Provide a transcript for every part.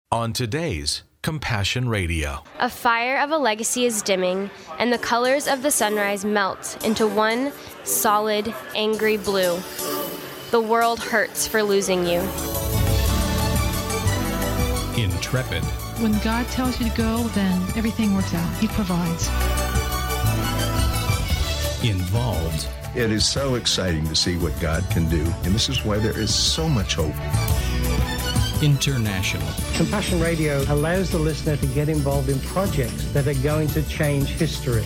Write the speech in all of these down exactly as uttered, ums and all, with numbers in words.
On today's Compassion Radio. A fire of a legacy is dimming, and the colors of the sunrise melt into one solid, angry blue. The world hurts for losing you. Intrepid. When God tells you to go, then everything works out. He provides. Involved. It is so exciting to see what God can do, and this is why there is so much hope. International. Compassion Radio allows the listener to get involved in projects that are going to change history.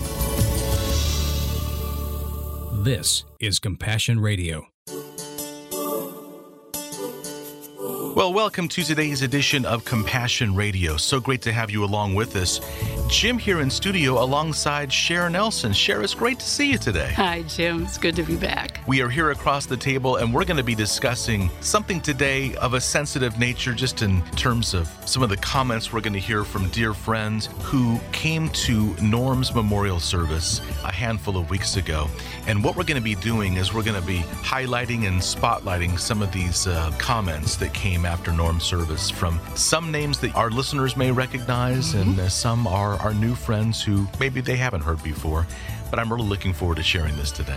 This is Compassion Radio. Well, welcome to today's edition of Compassion Radio. So great to have you along with us. Jim here in studio alongside Cher Nelson. Cher, it's great to see you today. Hi, Jim. It's good to be back. We are here across the table, and we're going to be discussing something today of a sensitive nature, just in terms of some of the comments we're going to hear from dear friends who came to Norm's memorial service a handful of weeks ago. And what we're going to be doing is we're going to be highlighting and spotlighting some of these uh, comments that came after Norm's service from some names that our listeners may recognize, mm-hmm. and uh, some are our new friends who maybe they haven't heard before. But I'm really looking forward to sharing this today.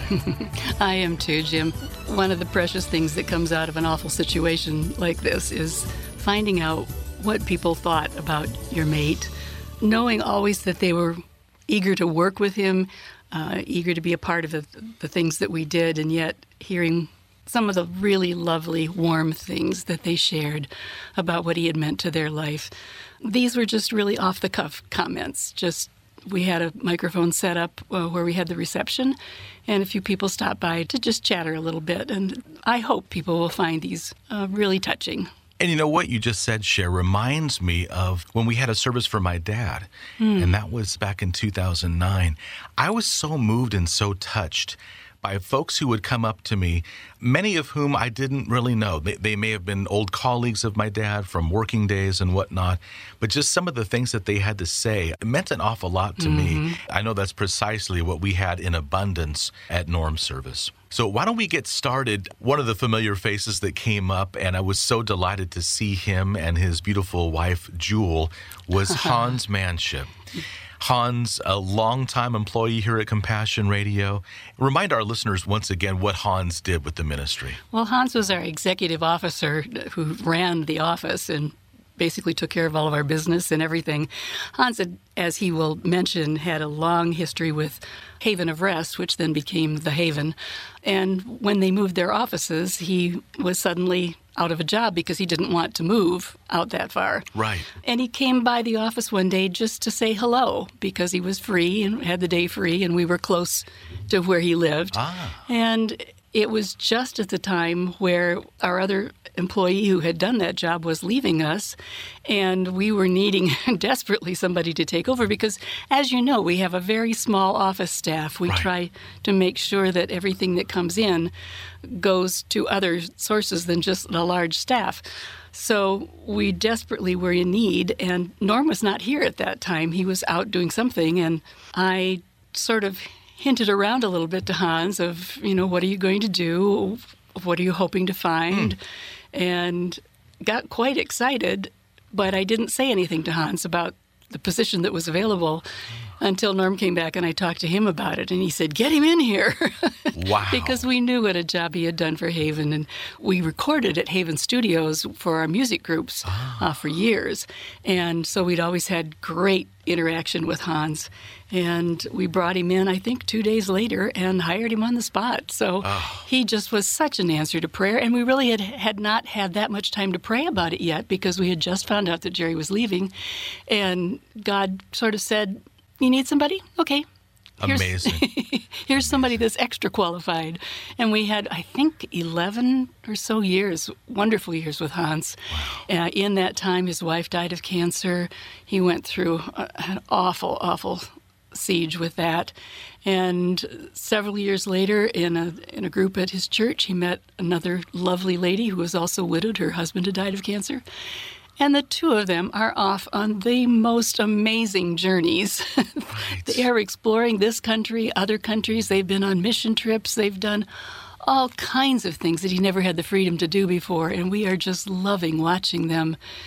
I am too, Jim. One of the precious things that comes out of an awful situation like this is finding out what people thought about your mate, knowing always that they were eager to work with him, uh, eager to be a part of the, the things that we did, and yet hearing some of the really lovely, warm things that they shared about what he had meant to their life. These were just really off-the-cuff comments. Just, we had a microphone set up uh, where we had the reception, and a few people stopped by to just chatter a little bit. And I hope people will find these uh, really touching. And you know what you just said, Cher, reminds me of when we had a service for my dad, mm. and that was back in two thousand nine. I was so moved and so touched by folks who would come up to me, many of whom I didn't really know. They, they may have been old colleagues of my dad from working days and whatnot, but just some of the things that they had to say meant an awful lot to mm-hmm. me. I know that's precisely what we had in abundance at Norm's service. So why don't we get started? One of the familiar faces that came up, and I was so delighted to see him and his beautiful wife, Jewel, was Hans Manship. Hans, a longtime employee here at Compassion Radio. Remind our listeners once again what Hans did with the ministry. Well, Hans was our executive officer who ran the office and basically took care of all of our business and everything. Hans, had, as he will mention, had a long history with Haven of Rest, which then became The Haven. And when they moved their offices, he was suddenly out of a job because he didn't want to move out that far. Right. And he came by the office one day just to say hello because he was free and had the day free, and we were close to where he lived. Ah. And it was just at the time where our other employee who had done that job was leaving us, and we were needing desperately somebody to take over because, as you know, we have a very small office staff. We right. try to make sure that everything that comes in goes to other sources than just a large staff. So we desperately were in need, and Norm was not here at that time. He was out doing something, and I sort of hinted around a little bit to Hans of, you know, what are you going to do? What are you hoping to find? Mm. And got quite excited, but I didn't say anything to Hans about the position that was available until Norm came back and I talked to him about it. And he said, get him in here. Wow. Because we knew what a job he had done for Haven. And we recorded at Haven Studios for our music groups ah. uh, for years. And so we'd always had great interaction with Hans. And we brought him in, I think, two days later and hired him on the spot. So oh. he just was such an answer to prayer. And we really had, had not had that much time to pray about it yet because we had just found out that Jerry was leaving. And God sort of said, you need somebody? Okay. Here's, Amazing. here's somebody that's extra qualified. And we had, I think, eleven or so years, wonderful years with Hans. Wow. Uh, in that time, his wife died of cancer. He went through a, an awful, awful siege with that. And several years later, in a in a group at his church, he met another lovely lady who was also widowed. Her husband had died of cancer. And the two of them are off on the most amazing journeys. Right. They are exploring this country, other countries. They've been on mission trips. They've done all kinds of things that he never had the freedom to do before. And we are just loving watching them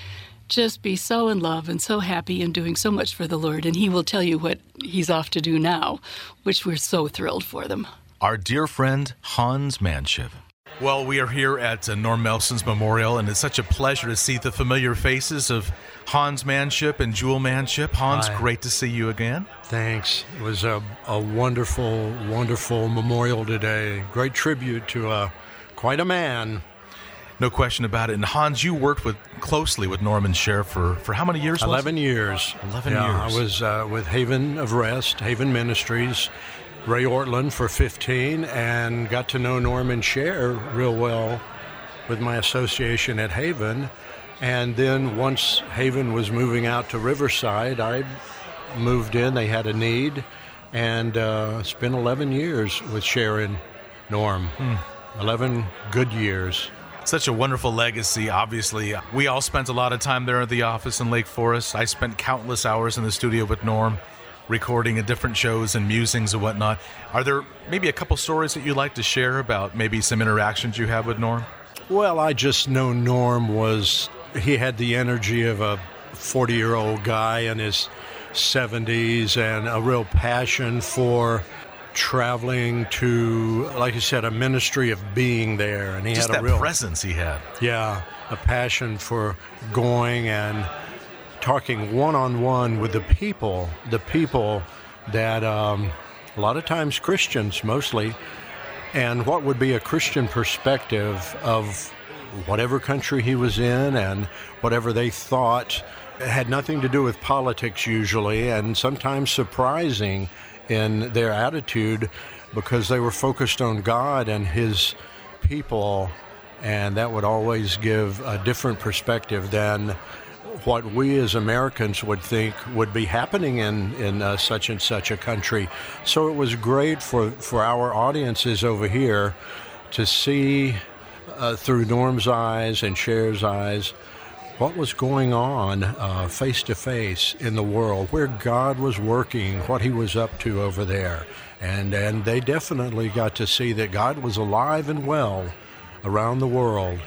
just be so in love and so happy and doing so much for the Lord. And he will tell you what he's off to do now, which we're so thrilled for them. Our dear friend, Hans Manship. Well, we are here at uh, Norm Melson's Memorial, and it's such a pleasure to see the familiar faces of Hans Manship and Jewel Manship. Hans, Hi. Great to see you again. Thanks. It was a, a wonderful, wonderful memorial today. Great tribute to uh, quite a man. No question about it. And Hans, you worked with closely with Norm and Cher for, for how many years? Eleven years. Eleven yeah, years. I was uh, with Haven of Rest, Haven Ministries, Ray Ortland for fifteen, and got to know Norm and Cher real well with my association at Haven. And then once Haven was moving out to Riverside, I moved in. They had a need, and uh, it's been eleven years with Cher and Norm. Hmm. eleven good years. Such a wonderful legacy, obviously. We all spent a lot of time there at the office in Lake Forest. I spent countless hours in the studio with Norm, recording at different shows and musings and whatnot. Are there maybe a couple stories that you'd like to share about maybe some interactions you had with Norm? Well, I just know Norm was, he had the energy of a forty-year-old guy in his seventies and a real passion for traveling to, like you said, a ministry of being there. And he Just had that a real presence he had. Yeah, a passion for going and talking one-on-one with the people, the people that um, a lot of times Christians mostly, and what would be a Christian perspective of whatever country he was in and whatever they thought. It had nothing to do with politics usually, and sometimes surprising in their attitude because they were focused on God and his people, and that would always give a different perspective than what we as Americans would think would be happening in, in uh, such and such a country. So it was great for, for our audiences over here to see uh, through Norm's eyes and Cher's eyes what was going on uh, face to face in the world, where God was working, what he was up to over there. And, and they definitely got to see that God was alive and well around the world.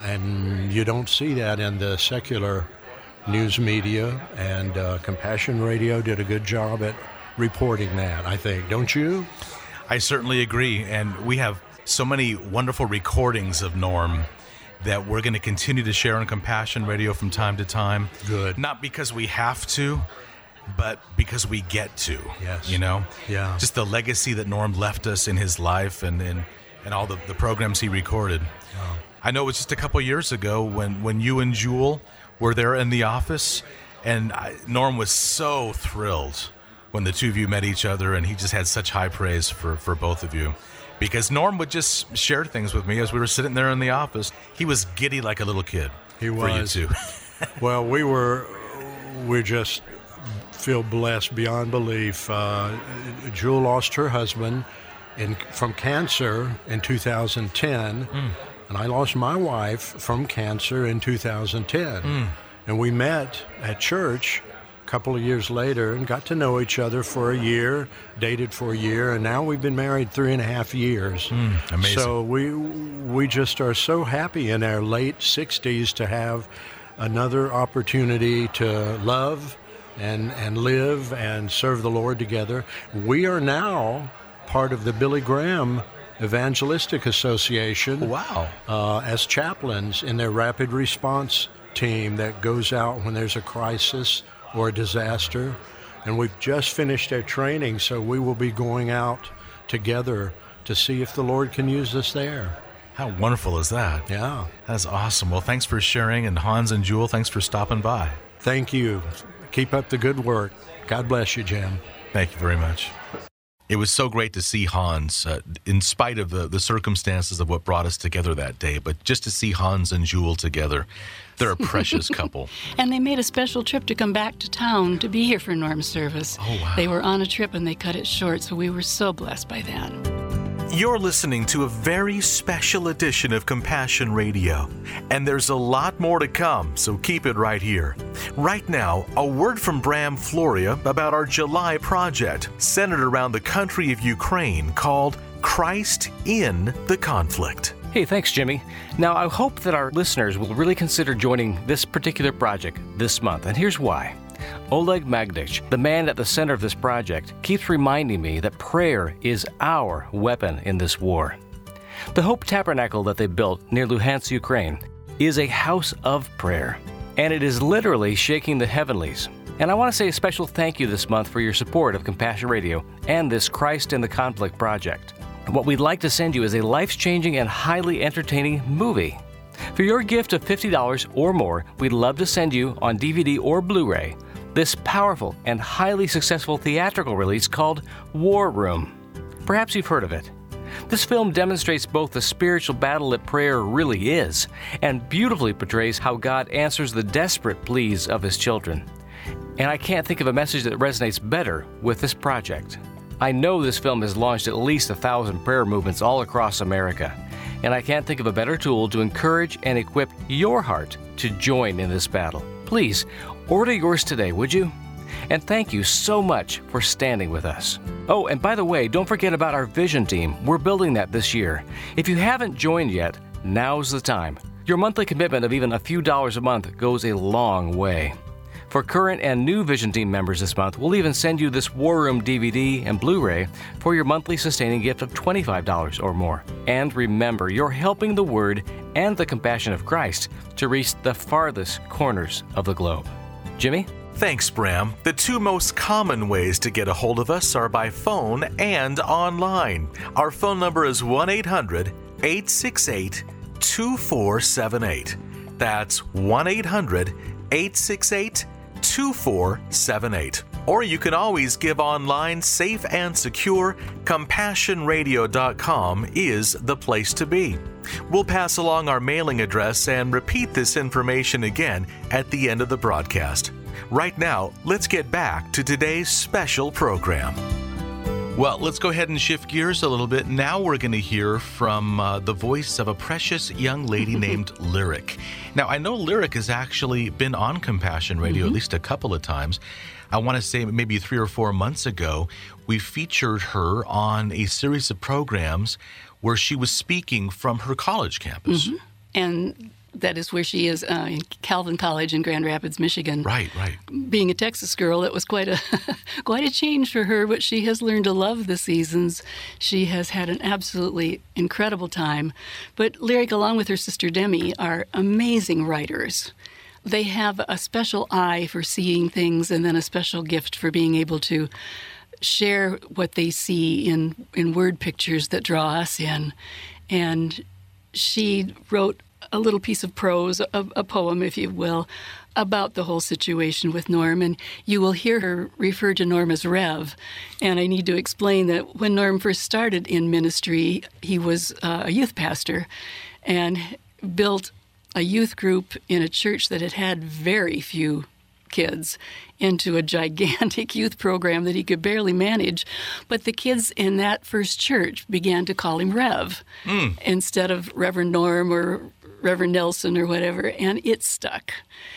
And you don't see that in the secular news media, and uh, Compassion Radio did a good job at reporting that, I think. Don't you? I certainly agree, and we have so many wonderful recordings of Norm that we're going to continue to share on Compassion Radio from time to time. Good. Not because we have to, but because we get to. Yes. You know? Yeah. Just the legacy that Norm left us in his life and and, and all the, the programs he recorded. Oh. I know it was just a couple years ago when, when you and Jewel were there in the office, and I, Norm was so thrilled when the two of you met each other, and he just had such high praise for, for both of you. Because Norm would just share things with me as we were sitting there in the office. He was giddy like a little kid. He for was. you two. Well, we were, we just feel blessed beyond belief. Uh, Jewel lost her husband in, from cancer in two thousand ten, mm. and I lost my wife from cancer in two thousand ten. Mm. And we met at church a couple of years later and got to know each other for a year, dated for a year, and now we've been married three and a half years. Mm, amazing. So we we just are so happy in our late sixties to have another opportunity to love and and live and serve the Lord together. We are now part of the Billy Graham Evangelistic Association. Wow. Uh, as chaplains in their rapid response team that goes out when there's a crisis or a disaster. And we've just finished our training, so we will be going out together to see if the Lord can use us there. How wonderful is that? Yeah. That's awesome. Well, thanks for sharing, and Hans and Jewel, thanks for stopping by. Thank you. Keep up the good work. God bless you, Jim. Thank you very much. It was so great to see Hans, uh, in spite of the, the circumstances of what brought us together that day, but just to see Hans and Jewel together. They're a precious couple. And they made a special trip to come back to town to be here for Norm's service. Oh, wow. They were on a trip and they cut it short, so we were so blessed by that. You're listening to a very special edition of Compassion Radio, and there's a lot more to come, so keep it right here. Right now, a word from Bram Floria about our July project centered around the country of Ukraine called Christ in the Conflict. Hey, thanks, Jimmy. Now, I hope that our listeners will really consider joining this particular project this month, and here's why. Oleg Magdich, the man at the center of this project, keeps reminding me that prayer is our weapon in this war. The Hope Tabernacle that they built near Luhansk, Ukraine, is a house of prayer, and it is literally shaking the heavenlies. And I want to say a special thank you this month for your support of Compassion Radio and this Christ in the Conflict project. What we'd like to send you is a life-changing and highly entertaining movie. For your gift of fifty dollars or more, we'd love to send you on D V D or Blu-ray this powerful and highly successful theatrical release called War Room. Perhaps you've heard of it. This film demonstrates both the spiritual battle that prayer really is and beautifully portrays how God answers the desperate pleas of His children. And I can't think of a message that resonates better with this project. I know this film has launched at least a thousand prayer movements all across America, and I can't think of a better tool to encourage and equip your heart to join in this battle. Please, order yours today, would you? And thank you so much for standing with us. Oh, and by the way, don't forget about our vision team. We're building that this year. If you haven't joined yet, now's the time. Your monthly commitment of even a few dollars a month goes a long way. For current and new Vision Team members this month, we'll even send you this War Room D V D and Blu-ray for your monthly sustaining gift of twenty-five dollars or more. And remember, you're helping the Word and the compassion of Christ to reach the farthest corners of the globe. Jimmy? Thanks, Bram. The two most common ways to get a hold of us are by phone and online. Our phone number is one eight hundred eight six eight two four seven eight. That's one eight hundred eight six eight two four seven eight. Or you can always give online, safe and secure. compassion radio dot com is the place to be. We'll pass along our mailing address and repeat this information again at the end of the broadcast. Right now, let's get back to today's special program. Well, let's go ahead and shift gears a little bit. Now we're going to hear from uh, the voice of a precious young lady named Lyric. Now, I know Lyric has actually been on Compassion Radio mm-hmm. at least a couple of times. I want to say maybe three or four months ago, we featured her on a series of programs where she was speaking from her college campus. Mm-hmm. And that is where she is, uh, in Calvin College in Grand Rapids, Michigan. Right, right. Being a Texas girl, it was quite a quite a change for her, but she has learned to love the seasons. She has had an absolutely incredible time. But Lyric, along with her sister Demi, are amazing writers. They have a special eye for seeing things and then a special gift for being able to share what they see in, in word pictures that draw us in. And she wrote a little piece of prose, a, a poem, if you will, about the whole situation with Norm. And you will hear her refer to Norm as Rev. And I need to explain that when Norm first started in ministry, he was uh, a youth pastor and built a youth group in a church that had had very few kids into a gigantic youth program that he could barely manage. But the kids in that first church began to call him Rev mm. instead of Reverend Norm or Reverend Nelson or whatever, and it stuck.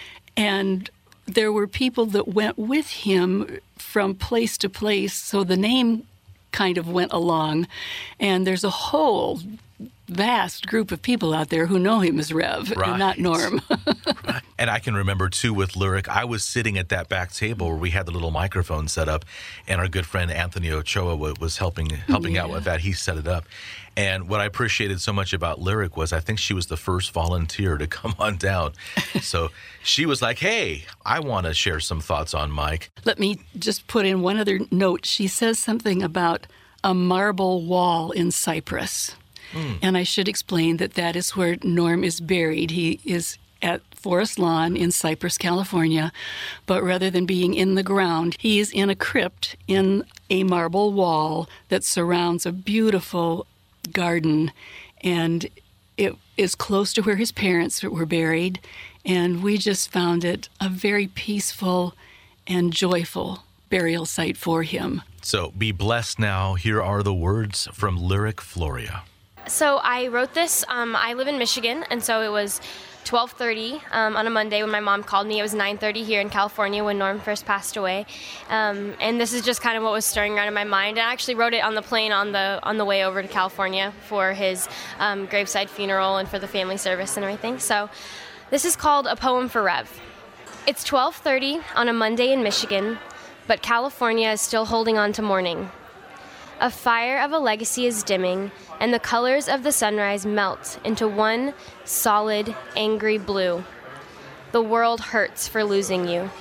And there were people that went with him from place to place, so the name kind of went along. And there's a whole vast group of people out there who know him as Rev, right. and not Norm. Right. And I can remember, too, with Lyric, I was sitting at that back table where we had the little microphone set up, and our good friend Anthony Ochoa was helping helping yeah. out with that. He set it up. And what I appreciated so much about Lyric was I think she was the first volunteer to come on down. So she was like, hey, I want to share some thoughts on Mike. Let me just put in one other note. She says something about a marble wall in Cyprus. Mm. And I should explain that that is where Norm is buried. He is at Forest Lawn in Cypress, California. But rather than being in the ground, he is in a crypt in a marble wall that surrounds a beautiful garden. And it is close to where his parents were buried. And we just found it a very peaceful and joyful burial site for him. So be blessed now. Here are the words from Lyric Floria. So I wrote this, um, I live in Michigan, and so it was twelve thirty um, on a Monday when my mom called me. It was nine thirty here in California when Norm first passed away. Um, and this is just kind of what was stirring around in my mind. And I actually wrote it on the plane on the on the way over to California for his um, graveside funeral and for the family service and everything. So this is called A Poem for Rev. It's twelve thirty on a Monday in Michigan, but California is still holding on to morning. A fire of a legacy is dimming, and the colors of the sunrise melt into one solid, angry blue. The world hurts for losing you.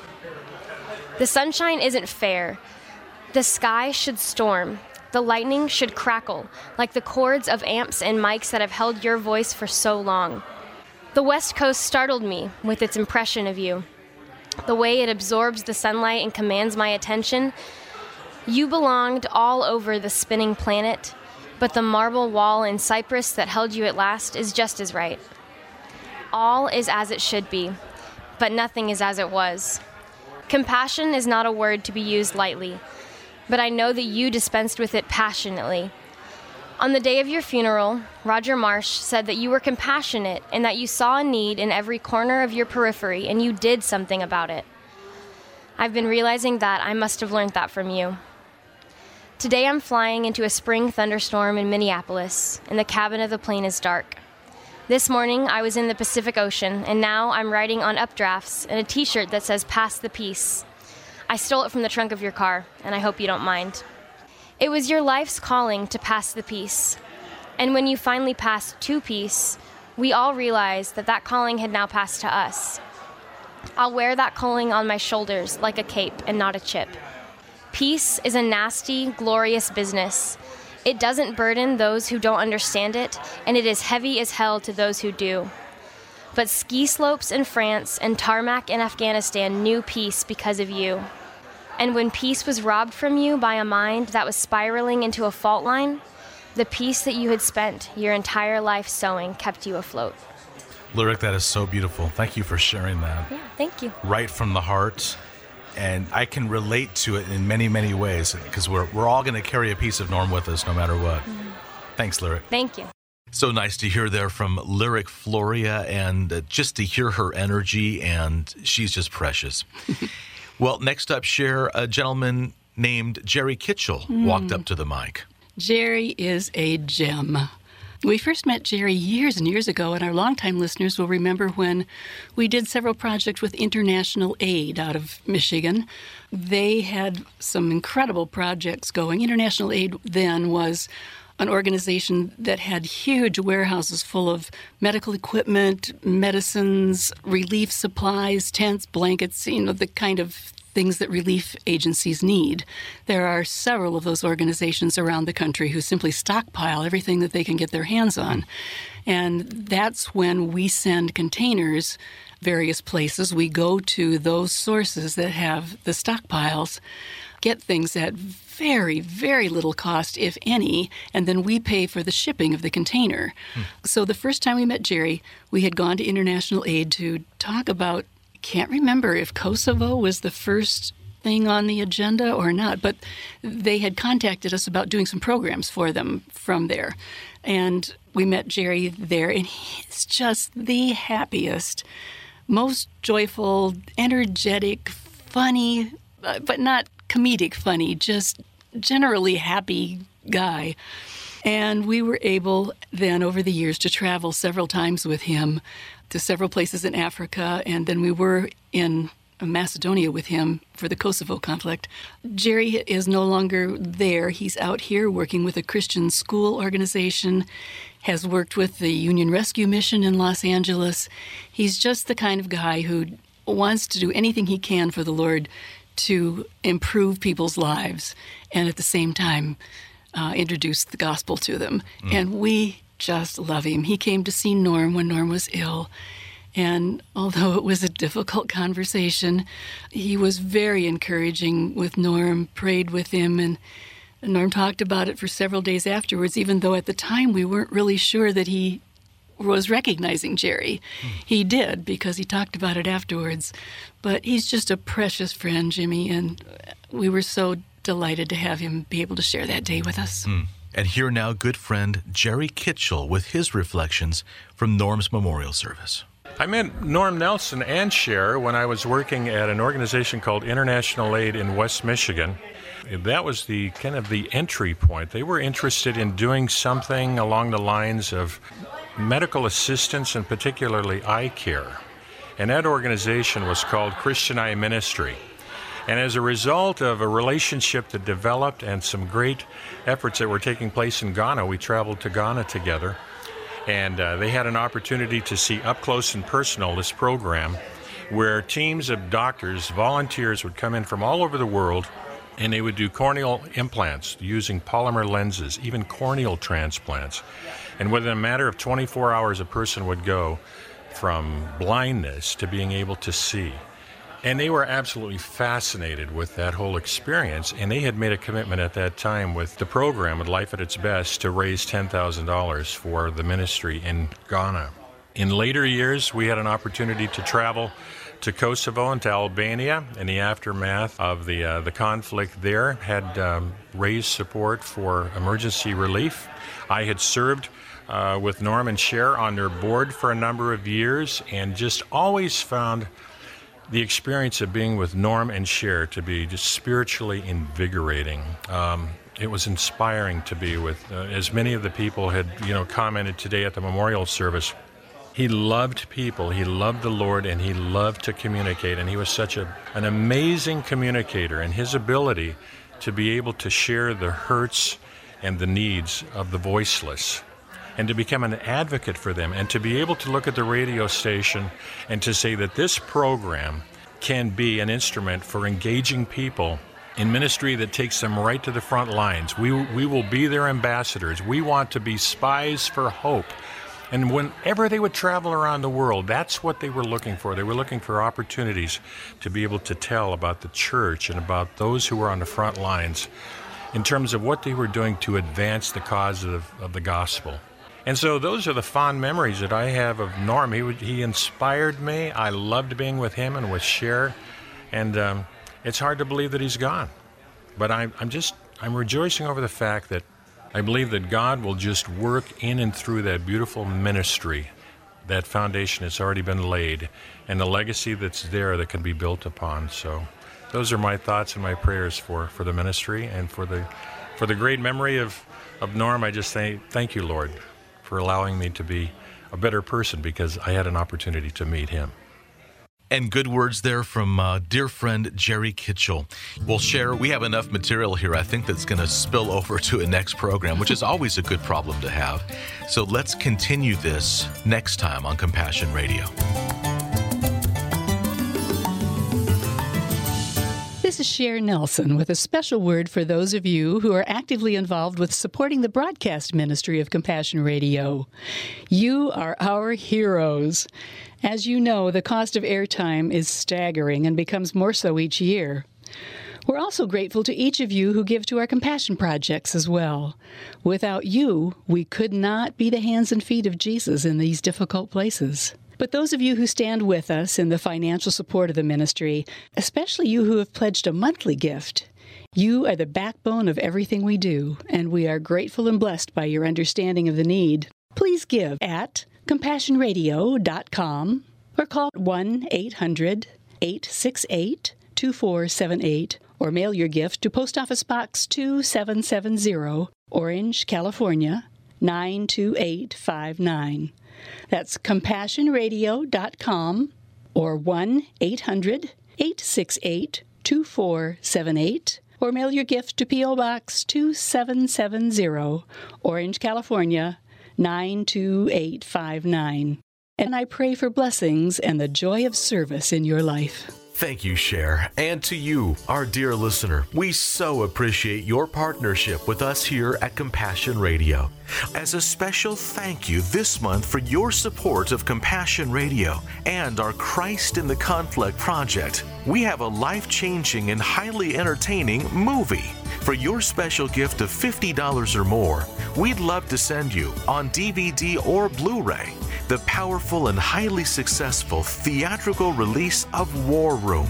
The sunshine isn't fair. The sky should storm. The lightning should crackle, like the chords of amps and mics that have held your voice for so long. The West Coast startled me with its impression of you. The way it absorbs the sunlight and commands my attention. You belonged all over the spinning planet, but the marble wall in Cyprus that held you at last is just as right. All is as it should be, but nothing is as it was. Compassion is not a word to be used lightly, but I know that you dispensed with it passionately. On the day of your funeral, Roger Marsh said that you were compassionate and that you saw a need in every corner of your periphery and you did something about it. I've been realizing that I must have learned that from you. Today I'm flying into a spring thunderstorm in Minneapolis, and the cabin of the plane is dark. This morning I was in the Pacific Ocean, and now I'm riding on updrafts and a t-shirt that says "Pass the Peace." I stole it from the trunk of your car, and I hope you don't mind. It was your life's calling to pass the peace. And when you finally passed to peace, we all realized that that calling had now passed to us. I'll wear that calling on my shoulders like a cape and not a chip. Peace is a nasty, glorious business. It doesn't burden those who don't understand it, and it is heavy as hell to those who do. But ski slopes in France and tarmac in Afghanistan knew peace because of you. And when peace was robbed from you by a mind that was spiraling into a fault line, the peace that you had spent your entire life sowing kept you afloat. Lyric, that is so beautiful. Thank you for sharing that. Yeah, thank you. Right from the heart. And I can relate to it in many, many ways because we're we're all going to carry a piece of Norm with us no matter what. Mm-hmm. Thanks, Lyric. Thank you. So nice to hear there from Lyric Floria, and uh, just to hear her energy, and she's just precious. Well, next up, Cher, a gentleman named Jerry Kitchell mm. walked up to the mic. Jerry is a gem. We first met Jerry years and years ago, and our longtime listeners will remember when we did several projects with International Aid out of Michigan. They had some incredible projects going. International Aid then was an organization that had huge warehouses full of medical equipment, medicines, relief supplies, tents, blankets, you know, the kind of things that relief agencies need. There are several of those organizations around the country who simply stockpile everything that they can get their hands on. And that's when we send containers various places. We go to those sources that have the stockpiles, get things at very, very little cost, if any, and then we pay for the shipping of the container. Hmm. So the first time we met Jerry, we had gone to International Aid to talk about, can't remember if Kosovo was the first thing on the agenda or not, but they had contacted us about doing some programs for them from there. And we met Jerry there, and he's just the happiest, most joyful, energetic, funny, uh, but not comedic funny, just generally happy guy. And we were able then over the years to travel several times with him to several places in Africa, and then we were in Macedonia with him for the Kosovo conflict. Jerry is no longer there. He's out here working with a Christian school organization, has worked with the Union Rescue Mission in Los Angeles. He's just the kind of guy who wants to do anything he can for the Lord to improve people's lives and at the same time uh, introduce the gospel to them. Mm. And we just love him. He came to see Norm when Norm was ill. And although it was a difficult conversation, he was very encouraging with Norm, prayed with him, and Norm talked about it for several days afterwards, even though at the time we weren't really sure that he was recognizing Jerry. Mm. He did, because he talked about it afterwards. But he's just a precious friend, Jimmy, and we were so delighted to have him be able to share that day with us. Mm. And here now, good friend Jerry Kitchell with his reflections from Norm's memorial service. I met Norm Nelson and Cher when I was working at an organization called International Aid in West Michigan. That was the kind of the entry point. They were interested in doing something along the lines of medical assistance and particularly eye care. And that organization was called Christian Eye Ministry. And as a result of a relationship that developed and some great efforts that were taking place in Ghana, we traveled to Ghana together. And uh, they had an opportunity to see up close and personal this program where teams of doctors, volunteers would come in from all over the world, and they would do corneal implants using polymer lenses, even corneal transplants. And within a matter of twenty-four hours, a person would go from blindness to being able to see. And they were absolutely fascinated with that whole experience, and they had made a commitment at that time with the program, with Life at Its Best, to raise ten thousand dollars for the ministry in Ghana. In later years, we had an opportunity to travel to Kosovo and to Albania in the aftermath of the uh, the conflict there, had um, raised support for emergency relief. I had served uh, with Norm and Cher on their board for a number of years, and just always found the experience of being with Norm and Cher to be just spiritually invigorating. Um, it was inspiring to be with, uh, as many of the people had, you know, commented today at the memorial service. He loved people, he loved the Lord, and he loved to communicate, and he was such a, an amazing communicator, and his ability to be able to share the hurts and the needs of the voiceless, and to become an advocate for them, and to be able to look at the radio station and to say that this program can be an instrument for engaging people in ministry that takes them right to the front lines. We, we will be their ambassadors. We want to be spies for hope. And whenever they would travel around the world, that's what they were looking for. They were looking for opportunities to be able to tell about the church and about those who were on the front lines in terms of what they were doing to advance the cause of, of the gospel. And so those are the fond memories that I have of Norm. He would, he inspired me. I loved being with him and with Cher. And um, it's hard to believe that he's gone. But I'm, I'm just, I'm rejoicing over the fact that I believe that God will just work in and through that beautiful ministry. That foundation has already been laid, and the legacy that's there that can be built upon. So those are my thoughts and my prayers for, for the ministry and for the, for the great memory of, of Norm. I just say thank you, Lord, for allowing me to be a better person because I had an opportunity to meet him. And good words there from uh, dear friend Jerry Kitchell. Well, Cher, we have enough material here, I think, that's going to spill over to a next program, which is always a good problem to have. So let's continue this next time on Compassion Radio. This is Cher Nelson with a special word for those of you who are actively involved with supporting the broadcast ministry of Compassion Radio. You are our heroes. As you know, the cost of airtime is staggering and becomes more so each year. We're also grateful to each of you who give to our compassion projects as well. Without you, we could not be the hands and feet of Jesus in these difficult places. But those of you who stand with us in the financial support of the ministry, especially you who have pledged a monthly gift, you are the backbone of everything we do, and we are grateful and blessed by your understanding of the need. Please give at compassion radio dot com or call one eight hundred eight six eight two four seven eight or mail your gift to Post Office Box two seven seven zero, Orange, California, nine two eight five nine. That's compassion radio dot com or one eight hundred eight six eight two four seven eight or mail your gift to P O Box two seven seven zero, Orange, California, nine two eight five nine. And I pray for blessings and the joy of service in your life. Thank you, Cher. And to you, our dear listener, we so appreciate your partnership with us here at Compassion Radio. As a special thank you this month for your support of Compassion Radio and our Christ in the Conflict project, we have a life-changing and highly entertaining movie. For your special gift of fifty dollars or more, we'd love to send you on D V D or Blu-ray the powerful and highly successful theatrical release of War Room.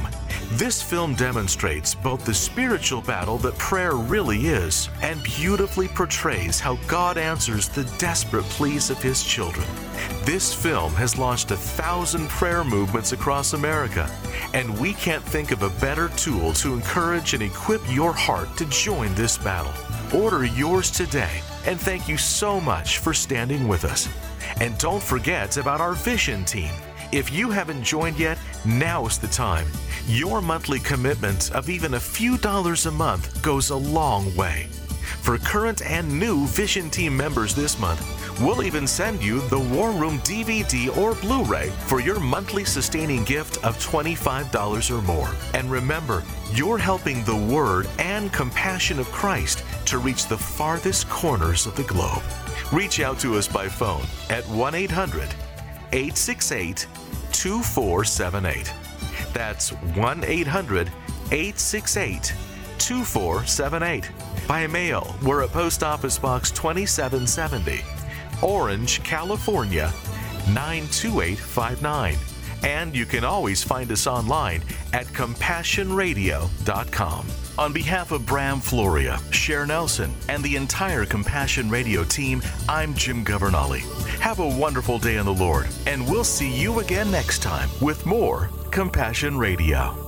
This film demonstrates both the spiritual battle that prayer really is and beautifully portrays how God answers the desperate pleas of His children. This film has launched a thousand prayer movements across America, and we can't think of a better tool to encourage and equip your heart to join this battle. Order yours today, and thank you so much for standing with us. And don't forget about our Vision Team. If you haven't joined yet, now is the time. Your monthly commitment of even a few dollars a month goes a long way. For current and new Vision Team members this month, we'll even send you the War Room D V D or Blu-ray for your monthly sustaining gift of twenty-five dollars or more. And remember, you're helping the Word and compassion of Christ to reach the farthest corners of the globe. Reach out to us by phone at one eight hundred eight six eight two four seven eight. That's one eight hundred eight six eight two four seven eight. By mail, we're at Post Office Box twenty-seven seventy, Orange, California nine two eight five nine. And you can always find us online at compassion radio dot com. On behalf of Bram Floria, Cher Nelson, and the entire Compassion Radio team, I'm Jim Governale. Have a wonderful day in the Lord, and we'll see you again next time with more Compassion Radio.